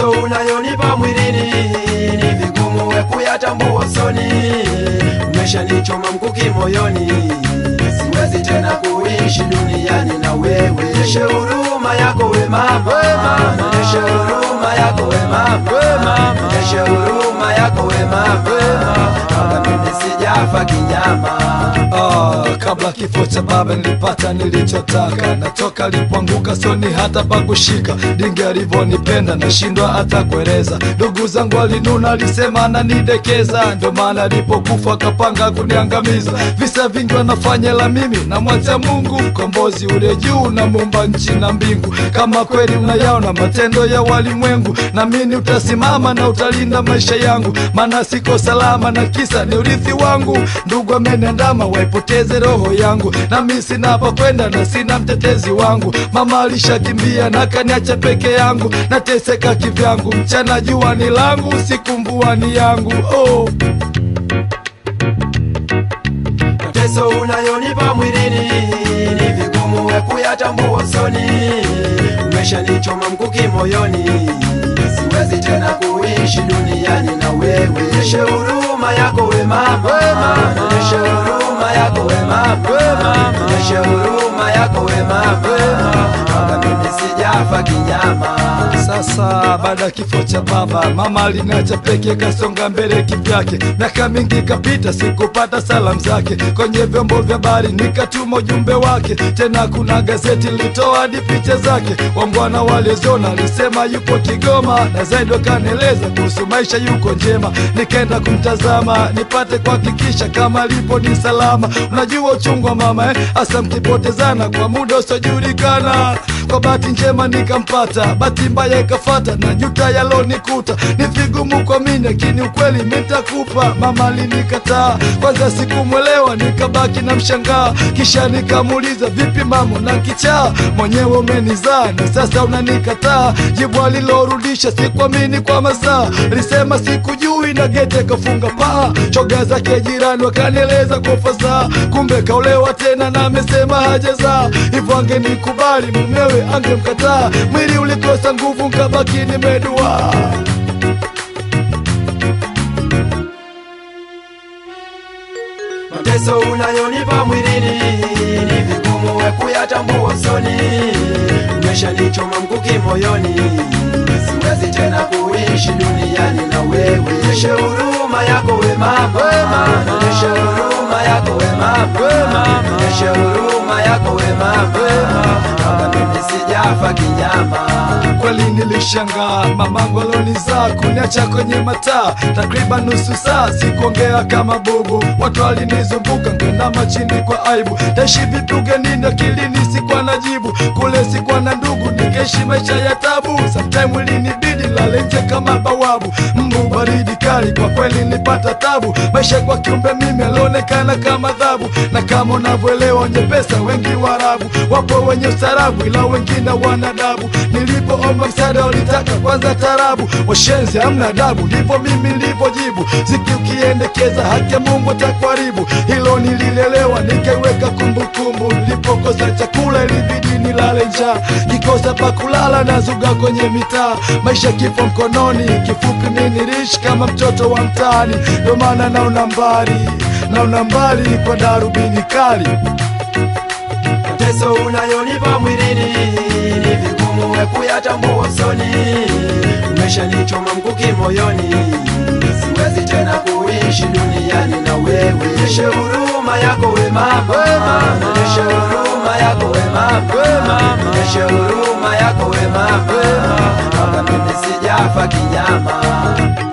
mateso unayonipa mwilini ni vigumu we kuyatambua usoni. Umeshanichoma mkuki moyoni, siwezi tena kuishi duniani na wewe. Nyeshe huruma yako we mama, nyeshe huruma yako we mama, nyeshe huruma yako we mama, kama mimi sijafa kinyama. Kabla kifo cha baba nilipata nilichotaka, natoka lipoanguka soni hata pakushika. Dingi alivonipenda nashindwa hata kueleza. Ndugu zangu walinuna, alisema ananidekeza, ndo maana alipokufa akapanga kuniangamiza. Visa vingi wanafanya la mimi na mwacha Mungu, mkombozi ule juu na muumba nchi na mbingu. Kama kweli unayaona matendo ya walimwengu, na mimi utasimama na utalinda maisha yangu, maana siko salama na kisa ni urithi wangu. Ndugu amenandama waipoteze roho yangu, na mimi sina pa kwenda na sina mtetezi wangu. Mama alishakimbia na kaniacha peke yangu, nateseka kivyangu, mchana jua ni langu, usiku mvua ni yangu. Mateso unayonipa mwilini ni vigumu we kuyatambua usoni. Umeshanichoma mkuki moyoni, siwezi tena kuishi duniani na wewe. Nyeshe huruma yako we mama, nyeshe huruma yako we mama, nyeshe huruma yako we mama, kama mimi sijafa kinyama. Sasa baada kifo cha baba, mama aliniacha peke, kasonga mbele kivyake. Miaka mingi kapita, sikupata salamu zake. Kwenye vyombo vya habari nikatuma ujumbe wake, tena kuna gazeti litoa hadi picha zake. Wambwana waliozona alisema yupo Kigoma, na zaidi wakanieleza kuhusu maisha yuko njema. Nikaenda kumtazama nipate kuhakikisha kama lipo ni salama. Unajua uchungu wa mama hasa mkipotezana kwa muda usiojulikana. Kwa bahati njema nikampata, bahati mbaya ikafata, na juta yalonikuta ni vigumu kwa mimi, lakini ukweli nitakupa. Mama alinikataa, kwanza sikumwelewa, nikabaki na mshangaa. Kisha nikamuuliza, vipi mama na kichaa, mwenyewe umenizaa na sasa unanikataa? Jibu alilorudisha sikuamini kwa masaa, alisema sikujui na gete kafunga paa. Choga zake jirani wakanieleza kwa fasaha, kumbe kaolewa tena na amesema hajazaa. Hivyo angenikubali mumewe angemkataa, mwili ulikosa nguvu nkabaki nimedua. Mateso unayonipa mwilini ni vigumu we kuyatambua usoni. Umeshanichoma mkuki moyoni, siwezi tena kuishi duniani na wewe. Nyeshe huruma yako we mama, nyeshe huruma yako we mama, nyeshe huruma yako we mama, kama mimi sijafa kinyama. Kweli nilishangaa, mamangu alonizaa kuniacha kwenye mataa. Takriban nusu saa sikuongea kama bubu, watu walinizunguka ngenama chini kwa aibu. Taishi vipi ugenini, akilini sikuwa najibu. Kule sikuwa na ndugu, nikaishi maisha ya tabu. Sometime ilinibidi lale nje kama bawabu. Mbu baridi kali, kwa kweli nilipata tabu. Maisha kwa kiumbe mimi alionekana kama adhabu, na kama unavyoelewa wenye pesa wengi warabu. Wapo wenye ustarabu ila wengine wanadabu. Nilipoomba msaada walitaka kwanza tarabu, washenzi hamna adabu, ndivyo mimi nilivyojibu. Ziki ukiendekeza haki ya Mungu atakuharibu. Hilo nililelewa nikaiweka kumbukumbu, nilipokosa chakula ilibidi nilale njaa. Kikosa pa kulala nazuga kwenye mitaa, maisha kifo mkononi. Kifupi mimi niliishi kama mtoto wa mtaani, ndio maana naona mbali kwa darubini kali. Mateso unayonipa mwilini ni vigumu we kuyatambua usoni. Umeshanichoma mkuki moyoni, siwezi tena kuishi duniani na wewe. Nyeshe huruma yako we mama, nyeshe huruma yako we mama, nyeshe huruma yako we mama, kama mimi sijafa kinyama.